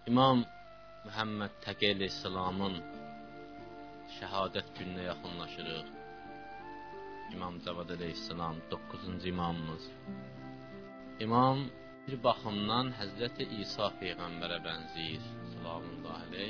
İmam Muhammed Təqi əleyhissalamın şəhadət gününə yaxınlaşırıq. İmam Cavad əleyhissalam 9-cu imamımız. İmam bir baxımdan Həzrəti İsa Peyğəmbərə bənzəyir. Salamullah aleyh.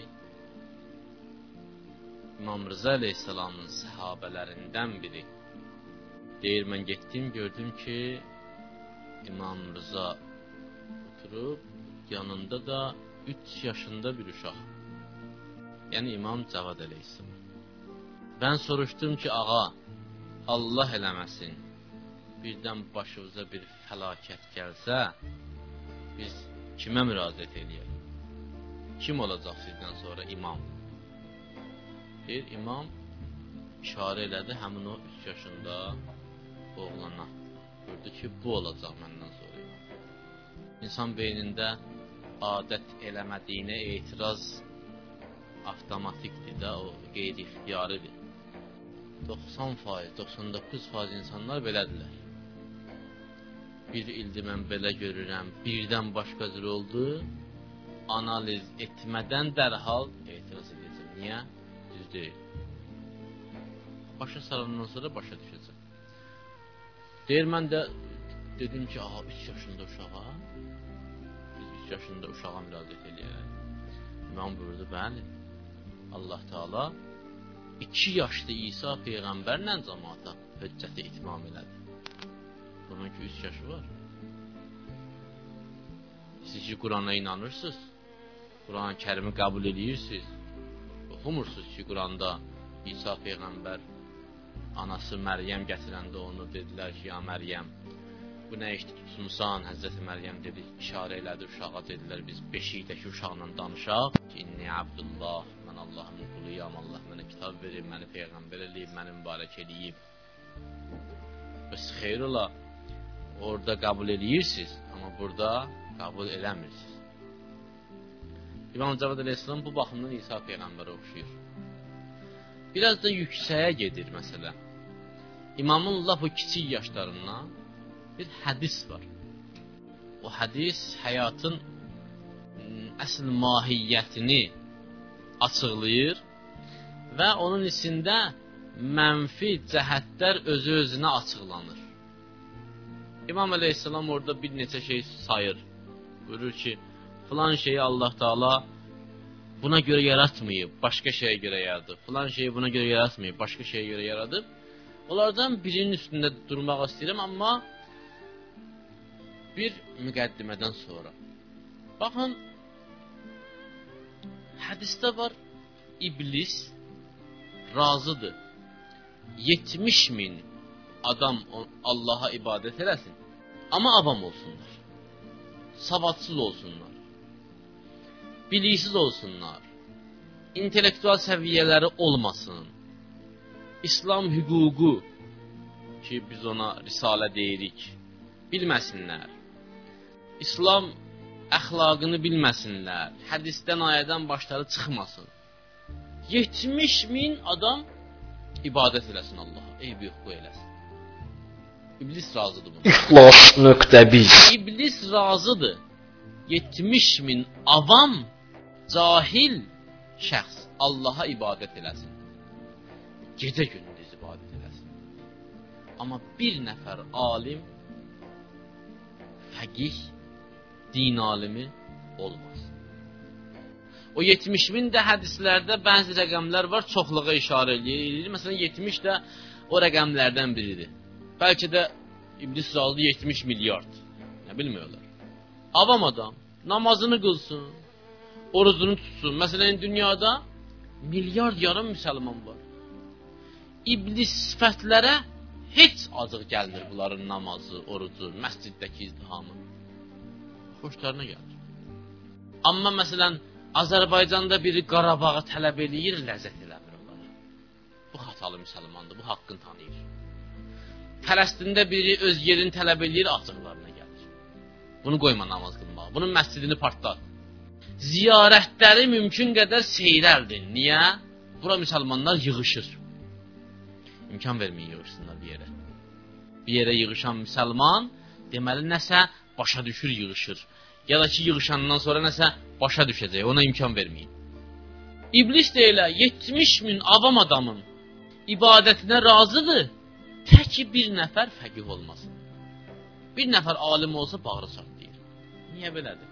İmam Rıza əleyhissalamın səhabələrindən biri. Deyir, mən getdim, gördüm ki, İmam Rıza oturub, yanında da 3 yaşında bir uşaq. Yəni İmam Cavad əleyhissalam. Mən soruşdum ki, ağa, Allah eləməsin, birdən başımıza bir fəlakət gəlsə, biz kimə müraciət edəyək? Kim olacaq sizdən sonra imam? Bir imam işarə elədi həmin o 3 yaşında oğlana. Gördü ki, bu olacaq məndən sonra imam. İnsan beynində adət eləmədiyinə etiraz avtomatikdir də, o qeyri-ixtiyaridir. 90%, 99% insanlar belədirlər. Bir ildir mən belə görürəm, birdən başqa cür oldu, analiz etmədən dərhal etiraz edəcəm. Niyə? Düz deyil. Başa sarandan sonra başa düşəcəm. Deyir, mən də dedim ki, 3 yaşında uşağa, biz 3 yaşında uşağa müraciət eləyək. İmam buyurdu, bəli, Allah Teala 2 yaşlı İsa Peyğəmbərlə cəmaata hüccəti itmam elədi. Bunun ki 3 yaşı var. Siz ki Qurana inanırsınız, Quran-ı Kərimi qəbul edirsiniz, oxumursunuz ki Quranda İsa Peyğəmbər anası Məryəm gətirəndə onu dedilər ki, ya Məryəm, bu nə işdir tutmuşsan? Həzrəti Məryəm dedi, işarə elədi uşağa, dedilər, biz beşikdəki uşaqla danışaq ki, inni Abdullah, mən Allahın quluyam, Allah mənə kitab verib, məni Peyğəmbər eləyib, məni mübarək eləyib. Bəs xeyr ola, orada qəbul edirsiniz, amma burada qəbul eləmirsiniz. İmam Cavad əleyhissalam bu baxımdan İsa Peyğəmbərə oxşuyur. Biraz da yüksəyə gedir məsələ. İmamın laf o kiçik yaşlarından bir hədis var. O hədis həyatın əsl mahiyyətini açıqlayır və onun içində mənfi cəhətlər özü-özünə açıqlanır. İmam əleyhissalam orada bir neçə şey sayır. Buyurur ki, filan şeyi Allah Teala buna görə yaratmayıb, başqa şeyə görə yaradıb. Filan şeyi buna görə yaratmayıb, başqa şeyə görə yaradıb. Onlardan birinin üstündə durmaq istəyirəm, amma bir müqəddimədən sonra. Baxın, hədisdə var, İblis razıdır. 70.000 adam Allaha ibadət eləsin, amma avam olsunlar, savadsız olsunlar, biliksiz olsunlar, intellektual səviyyələri olmasın, İslam hüququ ki biz ona risalə deyirik, bilməsinlər, İslam əxlaqını bilməsinlər, hədisdən, ayədən başları çıxmasın. 70.000 adam ibadət eləsin Allaha, eybi yox, bu eləsin. İblis razıdır buna. İxlas.biz İblis razıdır. 70.000 avam, cahil şəxs Allaha ibadət eləsin. Gecə gündüz ibadət eləsin. Amma bir nəfər alim, fəqih, din alimi olmaz. O 70.000 də hədislərdə bəzi rəqəmlər var, çoxluğa işarə edir. Məsələn, 70 də o rəqəmlərdən biridir. Bəlkə də İblis razı 70 milyard. Nə bilmiyorlar. Avam adam namazını qılsın, orucunu tutsun. Məsələn, dünyada milyard yarım müsəlman var. İblis sifətlərə heç acıq gəlmir bunların namazı, orucu, məsciddəki izdihamı. Xoşlarına gəlir. Amma məsələn, Azərbaycanda biri Qarabağı tələb eləyir, ləzzət eləmir onlara. Bu xatalı müsəlmandır, bu haqqını tanıyır. Fələstində biri öz yerini tələb eləyir, acıqlarına gəlir. Bunu qoyma namaz qılmağa, bunun məscidini partlat. Ziyarətləri mümkün qədər seyrəldir. Niyə? Bura müsəlmanlar yığışır. İmkan verməyin yığışsınlar bir yerə. Bir yerə yığışan müsəlman deməli nəsə başa düşür, yığışır. ya da ki yığışandan sonra nəsə başa düşəcək, ona imkan verməyin. İblis də elə 70 min avam adamın ibadətinə razıdır, tək ki bir nəfər fəqih olmasın. Bir nəfər alim olsa bağrı çatlayır. Niyə belədir?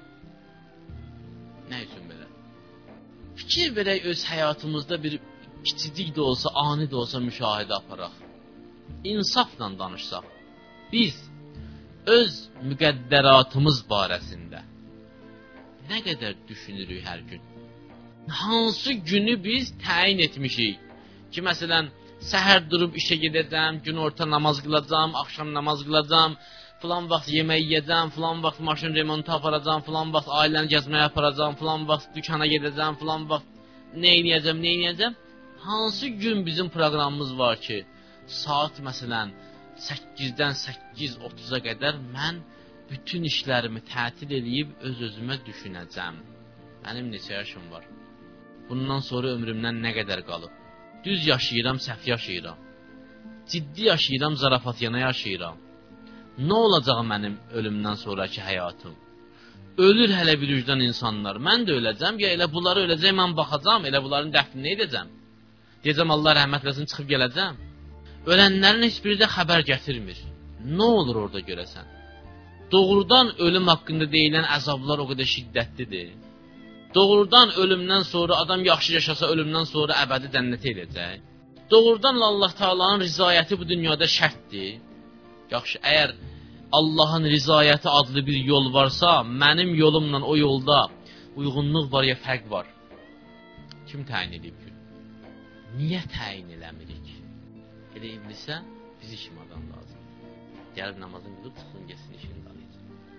Nə üçün belə? Fikir verək öz həyatımızda bir kiçicik də olsa, ani də olsa müşahidə aparaq. İnsafla danışsaq, biz öz müqəddəratımız barəsində nə qədər düşünürük hər gün? Hansı günü biz təyin etmişik ki, məsələn, səhər durub işə gedəcəm, gün orta namaz qılacam, axşam namaz qılacam, filan vaxt yemək yeyəcəm, filan vaxt maşın remontu aparacam, filan vaxt ailəni gəzməyə aparacam, filan vaxt dükana gedəcəm, filan vaxt nə edəcəm? Hansı gün bizim proqramımız var ki, saat məsələn 8-dən 8:30-a qədər mən bütün işlərimi tətil edib öz-özümə düşünəcəm. Mənim neçə yaşım var? Bundan sonra ömrümdən nə qədər qalıb? Düz yaşayıram, səhv yaşayıram. Ciddi yaşayıram, zarafatyana yaşayıram. Nə olacaq mənim ölümdən sonraki həyatım? Ölür hələ bir ucdan insanlar. Mən də öləcəm, ya elə bunları öləcək, mən baxacam, elə bunların dəfnini edəcəm. Deyəcəm, Allah rəhmət eləsin, çıxıb gələcəm. Ölənlərin heç biri də xəbər gətirmir. Nə olur orada görəsən? Doğrudan ölüm haqqında deyilən əzablar o qədər şiddətlidir. Doğrudan ölümdən sonra adam yaxşı yaşasa ölümdən sonra əbədi cənnətə edəcək. Doğrudan Allah Taala'nın rizayəti bu dünyada şərtdir. Yaxşı, əgər Allahın rizayəti adlı bir yol varsa, mənim yolumla o yolda uyğunluq var ya fərq var? Kim təyin edib ki? Niyə təyin eləmirik? Elə iblisə bizi kim adam lazım? Gəlib namazını qılıb çıxsın, geçsin işini dalayacaq.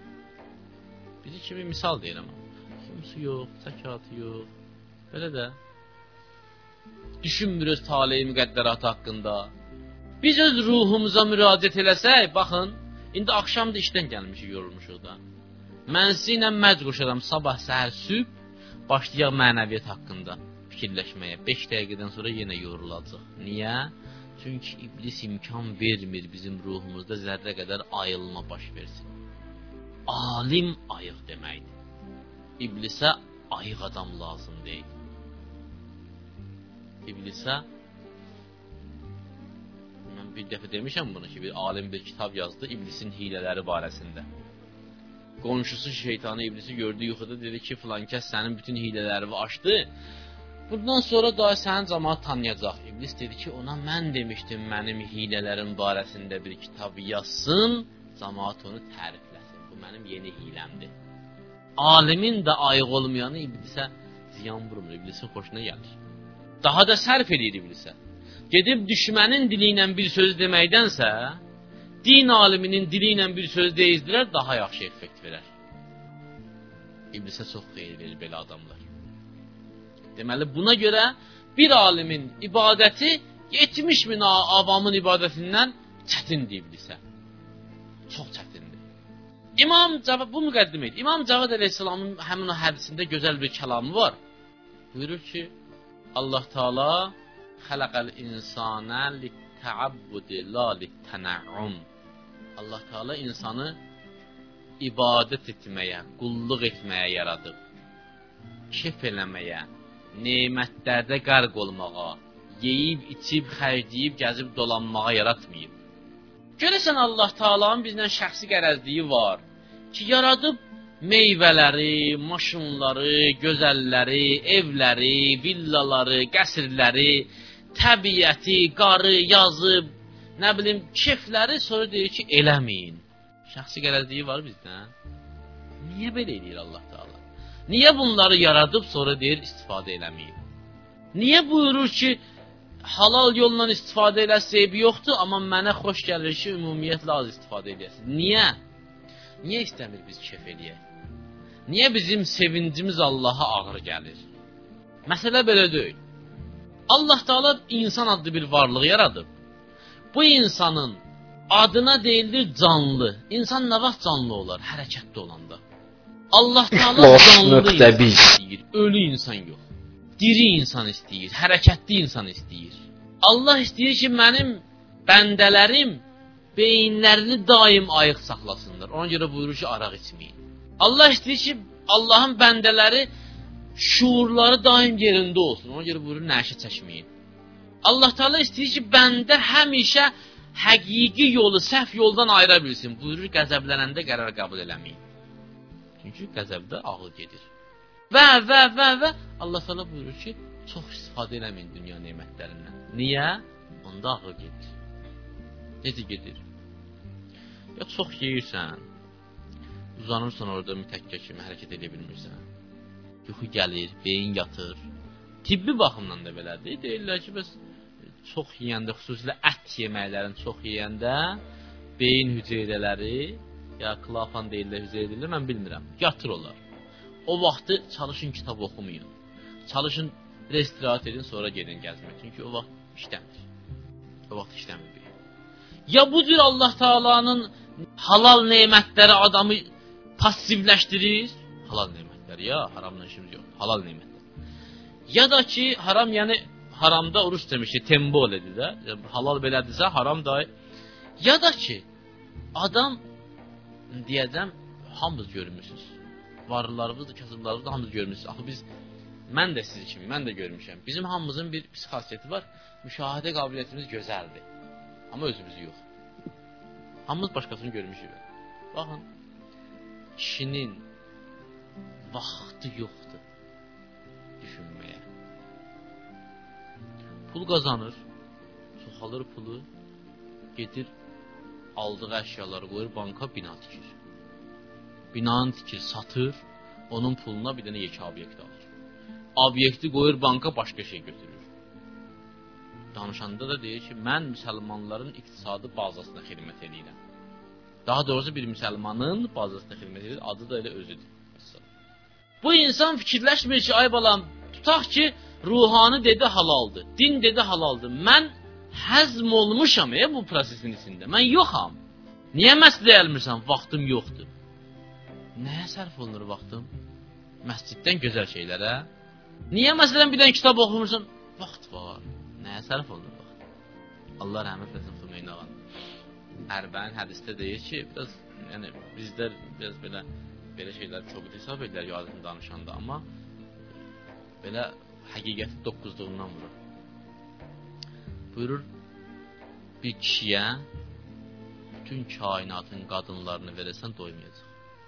Bizi kimi misal deyirəm. Xumsu yox, zəkatı yox. Belə də düşünmür öz taleyi müqəddəratı haqqında. Biz öz ruhumuza müraciət eləsək, baxın, indi axşam da işdən gəlmişik, yorulmuşuq da. Mən sizinlə mərc qoşaram sabah, səhər, sübh, başlayaq mənəviyyat haqqında fikirləşməyə. 5 dəqiqədən sonra yenə yorulacaq. Niyə? Çünki iblis imkan vermir bizim ruhumuzda zərrə qədər ayılma baş versin. Alim ayıq deməkdir. İblisə ayıq adam lazım deyil. İblisə, mən bir dəfə demişəm bunu ki, bir alim bir kitab yazdı iblisin hilələri barəsində. Qonşusu şeytanı iblisi gördü yuxuda, dedi ki, filan kəs sənin bütün hilələrini açdı. Bundan sonra da sənin cəmaət tanıyacaq. İblis dedi ki, ona mən demişdim mənim hilələrim barəsində bir kitab yazsın, cəmaət onu tərifləsin. Bu mənim yeni hiləmdir. Alimin də ayıq olmayanı iblisə ziyan vurmur, iblisin xoşuna gəlir. Daha da sərf edir iblisə. Gedib düşmənin dili ilə bir söz deməkdənsə, din aliminin dili ilə bir söz deyizdirər, daha yaxşı effekt verər. İblisə çox xeyir verir belə adamlar. Deməli, buna görə bir alimin ibadəti 70 min avamın ibadətindən çətindir iblisə. Çox çətindir. İmam Cavad, bu müqəddim idi. İmam Cavad əleyhissalamın həmin o hədisində gözəl bir kəlamı var. Buyurur ki, Allah Taala xalaqal insana lit-ta'abbudi la lit-tana'um. Allah Taala insanı ibadət etməyə, qulluq etməyə yaradıb. Keyf eləməyə, nemətlərdə qərq olmağa, yeyib, içib, xərcləyib, gəzib dolanmağa yaratmayıb. Görəsən Allah Taala'nın bizdən şəxsi qərəzliyi var ki, yaradıb meyvələri, maşınları, gözəlləri, evləri, villaları, qəsrləri, təbiəti, qarı, yazı, nə bilim, keyfləri sonra deyir ki, eləməyin. Şəxsi qərəzliyi var bizdən. Niyə belə edir Allah Taala? Niyə bunları yaradıb sonra deyir istifadə eləməyin? Niyə buyurur ki, halal yolla istifadə eləsə eybi yoxdur, amma mənə xoş gəlir ki, ümumiyyətlə az istifadə edəsin? Niyə? Niyə istəmir biz keyf eləyək? Niyə bizim sevincimiz Allaha ağır gəlir? Məsələ belə deyil. Allah Taala insan adlı bir varlıq yaradıb. Bu insanın adına deyilir canlı. İnsan nə vaxt canlı olar? Hərəkətdə olanda. Allah Taala canlı insan istəyir, ölü insan yox. Diri insan istəyir, hərəkətli insan istəyir. Allah istəyir ki, mənim bəndələrim beyinlərini daim ayıq saxlasınlar. Ona görə buyurur ki, araq içməyin. Allah istəyir ki, Allahın bəndələri şuurları daim yerində olsun. Ona görə buyurur, nəşə çəkməyin. Allah Teala istəyir ki, bəndə həmişə həqiqi yolu, səhv yoldan ayıra bilsin. Buyurur, qəzəblənəndə qərar qəbul eləməyin. Çünki qəzəbdə ağıl gedir. Və Allah Teala buyurur ki, çox istifadə eləməyin dünya nemətlərindən. Niyə? Onda ağıl gedir. Necə gedir? Ya çox yeyirsən, uzanırsan orada mütəkkə kimi hərəkət edə bilmirsən. Yuxu gəlir, beyin yatır. Tibbi baxımdan da belədir. Deyirlər ki, bəs çox yeyəndə, xüsusilə ət yeməklərini çox yeyəndə beyin hüceyrələri, ya klafan deyirlər, hüceyrələr, mən bilmirəm, yatır olar. O vaxtı çalışın kitab oxumayın. Çalışın istirahat edin, sonra gedin gəzmək. Çünki o vaxt işləmir. O vaxt işləmir. Ya bu cür Allah Taala'nın halal nemətləri adamı passivləşdirir. Halal nemətlər, ya haramla işimiz yox. Halal nemətlər. Ya da ki, haram, yəni haramda oruç demişdi, tembol edir də. Halal belədirsə, haram da. Ya da ki, adam deyəcəm, hamınız görmürsünüz. Varlılarımız da, kasıblarımız da hamınız görmürsünüz. Axı biz, mən də siz kimi, mən də görmüşəm. Bizim hamımızın bir pis xasiyyəti var. Müşahidə qabiliyyətimiz gözəldir. Amma özümüz yox. Hamımız başqasını görmüşük. Baxın, kişinin vaxtı yoxdur düşünməyə. Pul qazanır, çoxalır pulu, gedir, aldığı əşyaları qoyur, banka bina tikir. Binanı tikir, satır, onun puluna bir dənə yekə obyekt alır. Obyekti qoyur banka, başqa şey götürür. Danışanda da deyir ki, mən müsəlmanların iqtisadi bazasına xidmət edirəm. Daha doğrusu bir müsəlmanın bazasına xidmət edir, adı da elə özüdür. Bu insan fikirləşmir ki, ay balam, tutaq ki, ruhani dedi halaldır, din dedi halaldır. Mən həzm olmuşam bu prosesin içində, mən yoxam. Niyə məsələ gəlmirsən, vaxtım yoxdur? Nəyə sərf olunur vaxtım? Məsciddən gözəl şeylərə. Niyə məsələn bir dənə kitab oxumursan? Vaxt var. Nəyə sərf olunur vaxt? Allah rəhmət etsin Xümeyni ağam. Ərbəin hədisdə deyir ki, biraz, yəni bizlər biraz belə şeylər çox hesab edirlər yadını danışanda, amma belə həqiqəti 9-luğundan vurur. Buyurur, bir kişiyə bütün kainatın qadınlarını verəsən doymayacaq.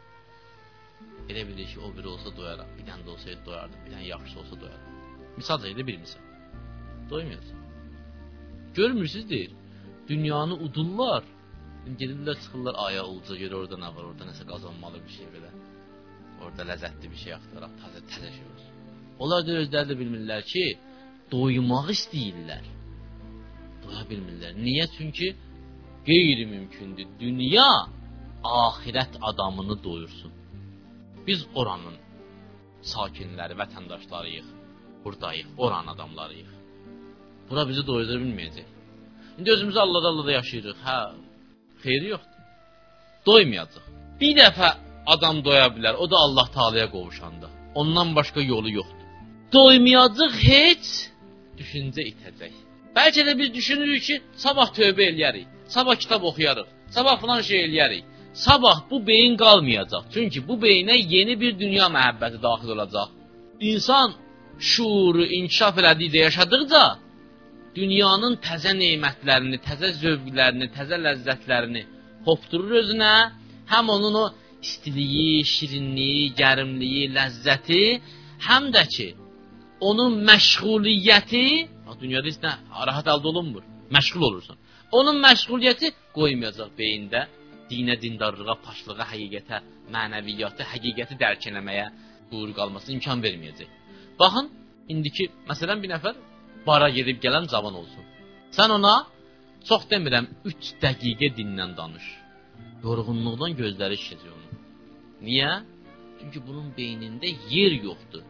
Elə bilir ki, o biri olsa doyaraq, bir dənə də olsaydı doyardı, bir dənə yaxşı olsa doyaraq. Misal deyil, bir misal. Doymayacaq. Görmürsünüz deyir, dünyanı udurlar, gedirlər, çıxırlar aya ulca görə, orada nə var, orada nəsə qazanmalı bir şey belə. Orada ləzzətli bir şey axtaraq, təzə şey olsun. Onlar da özləri də bilmirlər ki, doymaq istəyirlər. Doya bilmirlər. Niyə? Çünki qeyri-mümkündür. Dünya axirət adamını doyursun. Biz oranın sakinləri, vətəndaşlarıyıq. Buradayıq, oranın adamlarıyıq. Bura bizi doyura bilməyəcək. İndi özümüzü allada yaşayırıq. Hə, xeyri yoxdur. Doymayacaq. Bir dəfə adam doya bilər, o da Allah Taala'ya qovuşanda. Ondan başqa yolu yoxdur. Doymayacaq heç düşüncə itəcək. Bəlkə də biz düşünürük ki, sabah tövbə eləyərik, sabah kitab oxuyarıq, sabah falan şey eləyərik. Sabah bu beyin qalmayacaq. Çünki bu beyinə yeni bir dünya məhəbbəti daxil olacaq. İnsan şuuru inkişaf elədikcə, yaşadıqca dünyanın təzə nemətlərini, təzə zövqlərini, təzə ləzzətlərini hopdurur özünə. Həm onun o istiliyi, şirinliyi, gərimliyi, ləzzəti, həm də ki, onun məşğuliyyəti, dünyada heç nə rahat əldə olunmur, məşğul olursan. Onun məşğuliyyəti qoymayacaq beyində dinə, dindarlığa, paşlığa, həqiqətə, mənəviyyatı, həqiqəti dərk eləməyə buyur qalmasına imkan verməyəcək. Baxın, indiki, məsələn, bir nəfər bara gedib gələn cavan olsun. Sən ona, çox demirəm, 3 dəqiqə dindən danış. Yorğunluqdan gözləri şişəcək onun. Niyə? Çünki bunun beynində yer yoxdur.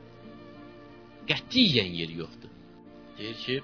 Qətiyyən yer yoxdur. Deyir ki,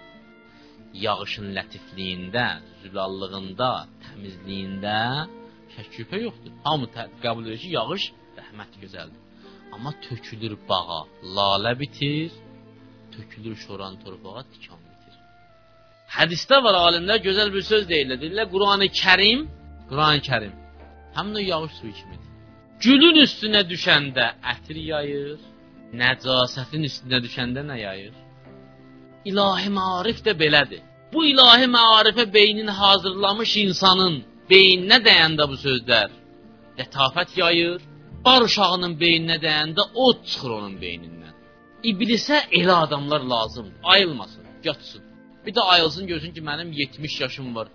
yağışın lətifliyində, zülallığında, təmizliyində şək-şübhə yoxdur. Hamı qəbul edir ki, yağış rəhmət gözəldir. Amma tökülür bağa, lalə bitir, tökülür şoran torpağa, tikan bitir. Hədisdə var, alimlər gözəl bir söz deyirlər. Deyirlər, Qur'an-ı Kərim həm də yağış suyu kimidir. Gülün üstünə düşəndə ətir yayır, nəcasətin üstünə düşəndə nə yayır? İlahi maarif də belədir. Bu ilahi maarifə beynini hazırlamış insanın beyninə dəyəndə bu sözlər lətafət yayır, bar uşağının beyninə dəyəndə od çıxır onun beynindən. İblisə elə adamlar lazımdır, ayılmasın, yatsın. Bir də ayılsın, görsün ki, mənim 70 yaşım var.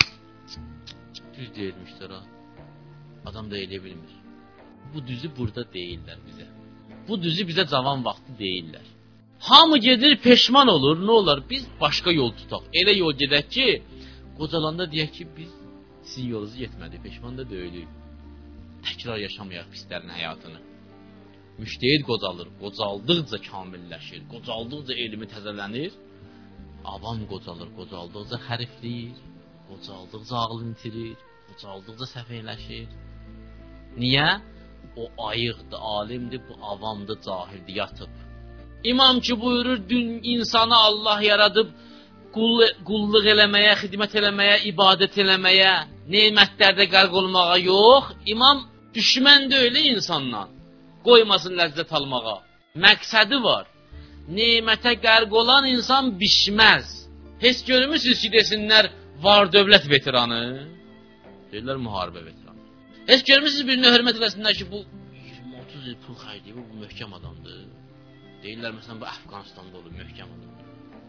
Düz deyilmişdir ha. Adam da elə bilmir. Bu düzü burada deyirlər bizə. Bu düzü bizə cavan vaxtı deyirlər. Hamı gedir, peşman olur, nə olar? Biz başqa yol tutaq. Elə yol gedək ki, qocalanda deyək ki, biz sizin yolunuzu getmədik, peşman da deyilik. Təkrar yaşamayaq pislərin həyatını. Müştəhid qocalır, qocaldıqca kamilləşir, qocaldıqca elmi təzələnir. Avam qocalır, qocaldıqca xərifləyir, qocaldıqca ağlını itirir, qocaldıqca səfehləşir. Niyə? O ayıqdır, alimdir, bu avamdır, cahildir, yatıb. İmam ki buyurur, dün insanı Allah yaradıb qulluq eləməyə, xidmət eləməyə, ibadət eləməyə, nemətlərdə qərq olmağa yox. İmam düşmən deyil insandan, qoymasın ləzzət almağa. Məqsədi var. Nemətə qərq olan insan bişməz. Heç görmürsünüz ki, desinlər, var dövlət veteranı. Deyirlər, müharibə veteranı. Heç görmürsünüz birinə hörmət eləsinlər ki, bu 20-30 il pul xərcləyib, bu möhkəm adamdır. Deyirlər, məsələn, bu Əfqanistanda olur, möhkəm adamdır.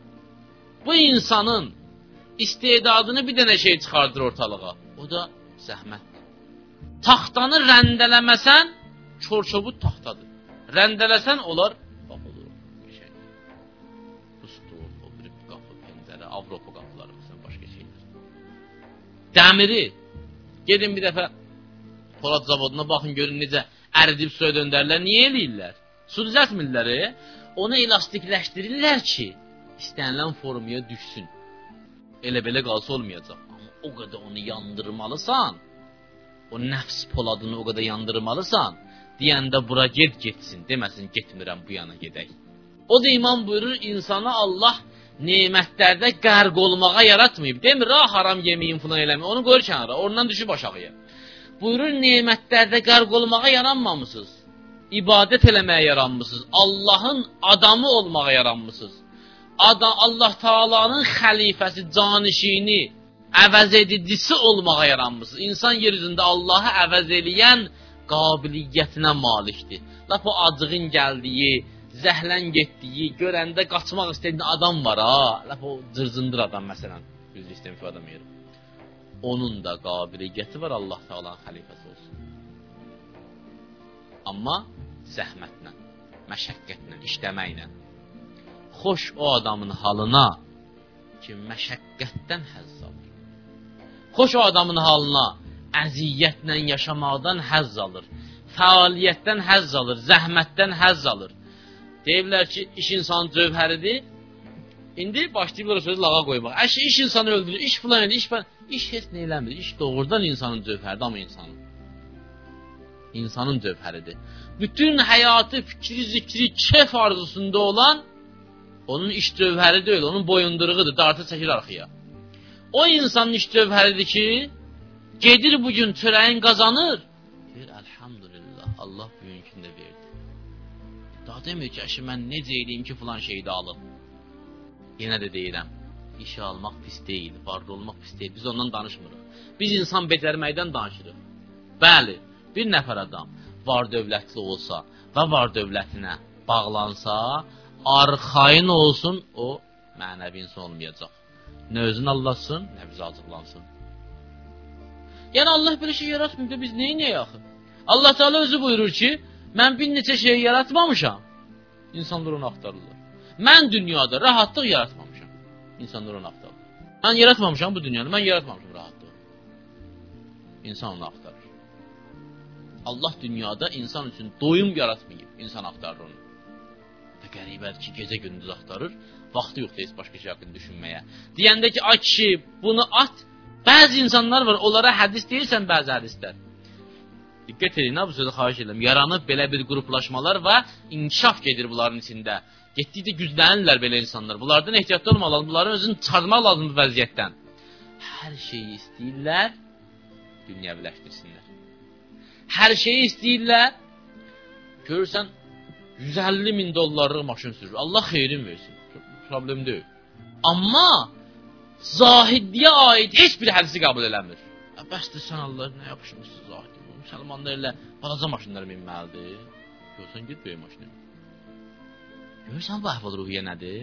Bu insanın istedadını bir dənə şey çıxardır ortalığa. O da zəhmətdir. Taxtanı rəndələməsən, çor-çobud taxtadır. Rəndələsən, onlar, bax olur, bir şey. Bu stol, o bir qapı, pəncərə, Avropa qapıları, məsələn, başqa şeylər. Dəmiri, gedin bir dəfə Polad zavoduna baxın, görün necə əridib suya döndərlər. Niyə eləyirlər? Su düzəltmirlər, onu elastikləşdirirlər ki, istənilən formaya düşsün. Elə-belə qalsa olmayacaq. Amma o qədər onu yandırmalısan, o nəfs poladını o qədər yandırmalısan, deyəndə bura getsin, deməsin getmirəm bu yana gedək. O da imam buyurur, insana Allah nemətlərdə qərq olmağa yaratmayıb. Demir, haram yeməyin filan eləməyin, onu qoyur kənara, ondan düşüb aşağıya. Buyurur, nemətlərdə qərq olmağa yaranmamısınız. İbadət eləməyə yaranmısınız. Allahın adamı olmağa yaranmısınız. Allah Taala'nın xəlifəsi, canişini, əvəz edicisi olmağa yaranmısınız. İnsan yeryüzündə Allahı əvəz eləyən qabiliyyətinə malikdir. Lap o acığın gəldiyi, zəhlən getdiyi, görəndə qaçmaq istəyən adam var ha. Lap o cırcındır adam məsələn. Düzdür istəyən adam yeri. Onun da qabiliyyəti var Allah Taala'nın xəlifəsi olsun. Amma zəhmətlə, məşəqqətlə, işləməklə. Xoş o adamın halına ki, məşəqqətdən həzz alır. Xoş o adamın halına əziyyətlə yaşamaqdan həzz alır. Fəaliyyətdən həzz alır, zəhmətdən həzz alır. Deyirlər ki, iş insanın cövhəridir. İndi başlayırlar sözü lağa qoymaq. İş insanı öldürür, iş filan edir, iş heç nə eləmir. İş doğrudan insanın cövhəridir, amma insanın cövhəridir. Bütün həyatı, fikri, zikri, keyf arzusunda olan onun iş cövhəri deyil, onun boyunduruğudur, dartı çəkir arxaya. O insanın iş cövhəridir ki, gedir bugün çörəyin qazanır. Deyir, elhamdülillah, Allah bugünkünü də verdi. Daha demir ki, mən necə eləyim ki, filan şeyi də alın. Yenə də deyirəm, işə almaq pis deyil, varlı olmaq pis deyil, biz ondan danışmırıq. Biz insan becərməkdən danışırıq. Bəli, bir nəfər adam var dövlətli olsa və var dövlətinə bağlansa, arxayın olsun, o mənəvi insan olmayacaq. Nə özünü allatsın, nə bizə acıqlansın. Yəni Allah belə şey yaratmıyor da biz neynəyək axı? Allah Teala özü buyurur ki, mən bir neçə şeyi yaratmamışam, insanlar onu axtarırlar. Mən dünyada rahatlıq yaratmamışam, insanlar onu axtarırlar. Mən yaratmamışam bu dünyada, mən yaratmamışam rahatlıq. İnsan onu axtarır. Allah dünyada insan üçün doyum yaratmayıb, insan axtarır onu. Və qəribədir ki, gecə gündüz axtarır, vaxtı yoxdur heç başqa şey haqqında düşünməyə. Deyəndə ki, ay kişi, bunu at, bəzi insanlar var, onlara hədis deyirsən bəzi hədislər. Diqqət edin, bu sözü xahiş edirəm. Yaranıb belə bir qruplaşmalar və inkişaf gedir bunların içində. Getdikcə güclənirlər belə insanlar. Bunlardan ehtiyatlı olmaq lazım, bunların özünü çıxarmaq lazım bu vəziyyətdən. Hər şeyi istəyirlər, dünyəviləşdirsinlər. Hər şeyi istəyirlər. Görürsən, 150 min dollarlıq maşın sürür. Allah xeyrin versin. Problem deyil. Amma zahidliyə aid heç bir hədisi qəbul eləmir. Bəsdir sən Allah nə yapışmışsın zahidliyə. Müsəlmanlar elə balaca maşınlara minməlidir. Görürsən, git böyük maşına. Görürsən, bu əhval-ruhiyyə nədir?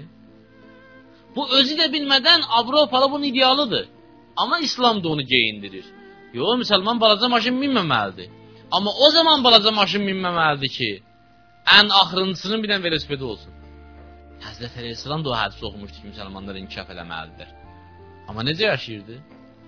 Bu özü də bilmədən Avropalı bunun idealıdır. Amma İslam da onu geyindirir. Yox, müsəlman balaca maşın minməməlidir. Amma o zaman balaca maşın minməməlidir ki, ən axırıncısının bir dənə velosipedi olsun. Həzrət Əleyhisselam da o hədisi oxumuşdu ki, müsəlmanlar inkişaf eləməlidir. Amma necə yaşayırdı?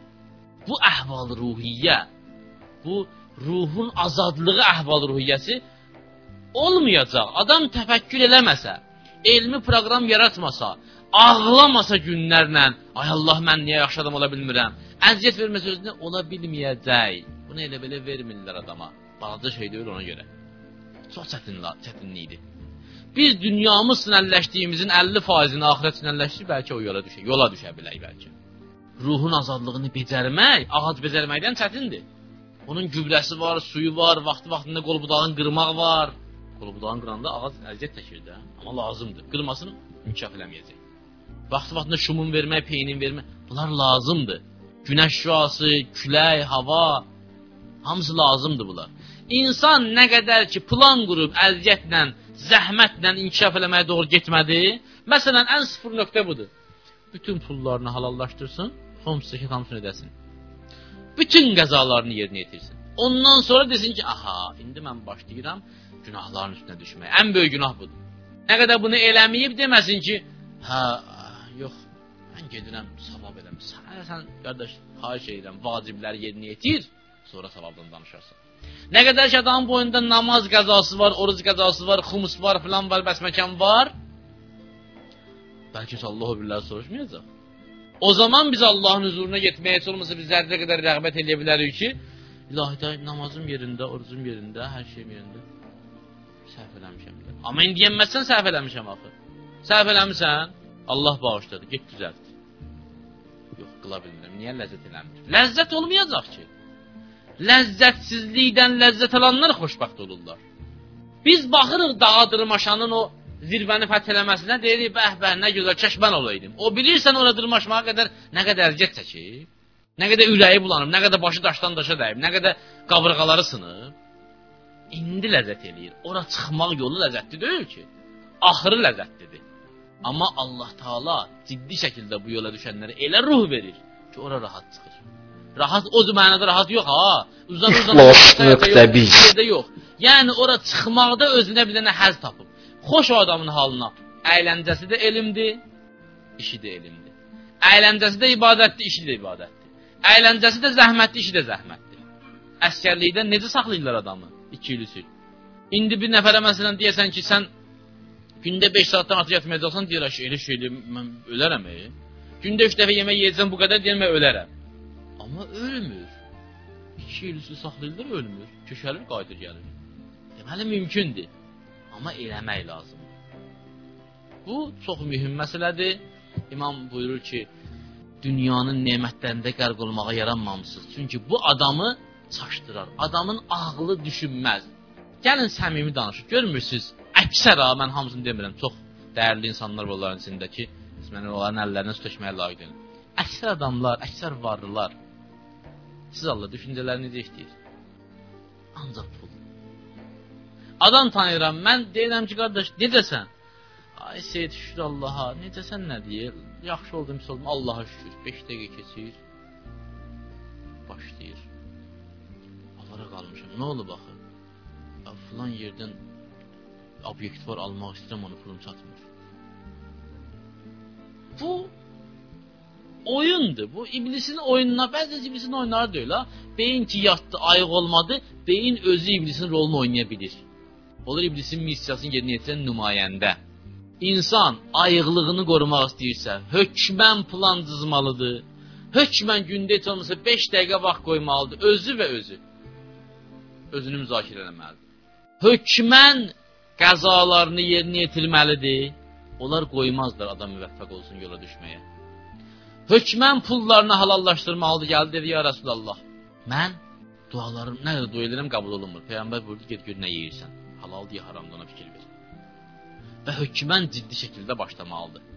Bu əhval-ruhiyyə, bu ruhun azadlığı əhval-ruhiyyəsi olmayacaq. Adam təfəkkür eləməsə, elmi proqram yaratmasa, ağlamasa günlərlə, ay Allah, mən niyə yaxşı adam ola bilmirəm, əziyyət vermə sözünə ola bilməyəcək. Bunu elə belə vermirlər adama. Balaca şey deyil ona görə. Çox çətinlikdir. Biz dünyamız sinəlləşdiyimizin 50%-ni axirət sinəlləşdir, bəlkə o yola düşə bilək bəlkə. Ruhun azadlığını becərmək, ağac becərməkdən çətindir. Onun gübrəsi var, suyu var, vaxtında qol-budağını qırmaq var. Qol-budağını qıranda ağac əziyyət çəkir də, amma lazımdır. Qırmasını inkişaf eləməyəcək. Vaxtında şumun vermək, peynin vermək, bunlar lazımdır. Günəş şüası, külək, hava, hamısı lazımdır bunlar. İnsan nə qədər ki, plan qurub, əziyyətlə, zəhmətlə inkişaf eləməyə doğru getmədi, məsələn, ən sıfır nöqtə budur. Bütün pullarını halallaşdırsın, xomsdakı hamısını edəsin. Bütün qəzalarını yerinə yetirsin. Ondan sonra desin ki, aha, indi mən başlayıram günahların üstünə düşməyə. Ən böyük günah budur. Nə qədər bunu eləməyib deməsin ki, hə, yox, mən gedirəm, savab eləm. Sən, qardaş, xahiş edirəm, vacibləri yerinə yetir, sonra savabdan danışarsan. Nə qədər ki, adamın boyunda namaz qəzası var, oruc qəzası var, xumus var, filan var, bəsməkən var, bəlkə Allah-u billah soruşmayacaq. O zaman biz Allahın huzuruna getməyə heç olmasa biz zərrə qədər rəğbət eləyə bilərik ki, ilahi namazım yerində, orucum yerində, hər şeyim yerində. Səhv eləmişəm. Amma indi yemməzsən, səhv eləmişəm axı. Səhv eləmişsən, Allah bağışladı, get düzəlt. Yox, qıla bilmirəm. Niyə ləzzət eləmir? Ləzzət olmayacaq ki. Ləzzətsizlikdən ləzzət alanlar xoşbəxt olurlar. Biz baxırıq dağa dırmaşanın o zirvəni fəth eləməsinə, deyirik, bəh, nə gözəl, kəş mən olaydım. O bilirsən ora dırmaşmağa qədər nə qədər əziyyət çəkib, nə qədər ürəyi bulanıb, nə qədər başı daşdan daşa dəyib, nə qədər qabırğaları sınıb. İndi ləzzət eləyir. Ora çıxmaq yolu ləzzətli deyil ki. Axırı ləzzətlidir. Amma Allah Taala ciddi şəkildə bu yola düşənlərə elə ruh verir ki, ora rahat çıxır. Rahat o mənada rahat yox ha. Uzan yox. Yəni ora çıxmaqda özünə bir dənə həzz tapıb. Xoş o adamın halına. Əyləncəsi də elmdir, işi də elmdir. Əyləncəsi də ibadətdir, işi də ibadətdir. Əyləncəsi də zəhmətdir, işi də zəhmətdir. Əskərlikdən necə saxlayırlar adamı? 2 il üçün. İndi bir nəfərə məsələn deyəsən ki, sən gündə 5 saatdan artıq yatmayacaqsan, deyir ki, elə şeylə mən ölərəm. Gündə 3 dəfə yemək yeyəcəm bu qədər, deyir mən ölərəm. Amma ölmür. 2 il üçün saxlayırlar, ölmür. Köşəlir, qayıdır, gəlir. Deməli, mümkündür. Amma eləmək lazımdır. Bu, çox mühüm məsələdir. İmam buyurur ki, dünyanın nemətlərində qərq olmağa yaranmamışsınız. Çünki bu adamı çaşdırar. Adamın ağlı düşünməz. Gəlin səmimi danışıq. Görmürsünüz, əksər ha, mən hamısını demirəm, çox dəyərli insanlar var onların içində ki, mən onların əllərinə su tökməyə layiq deyiləm. Əksər adamlar, əksər varlılar, siz Allah düşüncələri necə işləyir? Ancaq pul. Adam tanıyıram, mən deyirəm ki, qardaş, necəsən? Ay, Seyyid, şükür Allaha, necəsən nə deyir? Yaxşı oldum, pis oldum, Allaha şükür. 5 dəqiqə keçir, başlayır. Avara qalmışam, nə olub axı? Filan yerdən obyekt var, almaq istəyirəm, onu pulum çatmır. Bu oyundur, bu iblisin oyununa, bəzən iblisin oyunları deyil ha. Beyin ki yatdı, ayıq olmadı, beyin özü iblisin rolunu oynaya bilir. Olur iblisin missiyasını yerinə yetirən nümayəndə. İnsan ayıqlığını qorumaq istəyirsə, hökmən plan cızmalıdır. Hökmən gündə heç olmasa 5 dəqiqə vaxt qoymalıdır, özü və özü. Özünü müzakirə eləməlidir. Hökmən qəzalarını yerinə yetirməlidir. Onlar qoymazlar adam müvəffəq olsun yola düşməyə. Hökmən pullarını halallaşdırmalıdır. Gəldi dedi, ya Rasulallah, mən Dualarım, nə qədər dua edirəm, qəbul olunmur. Peyğəmbər buyurdu, get gör nə yeyirsən. Halal deyə haramda ona fikir ver. Və hökmən ciddi şəkildə başlamalıdır.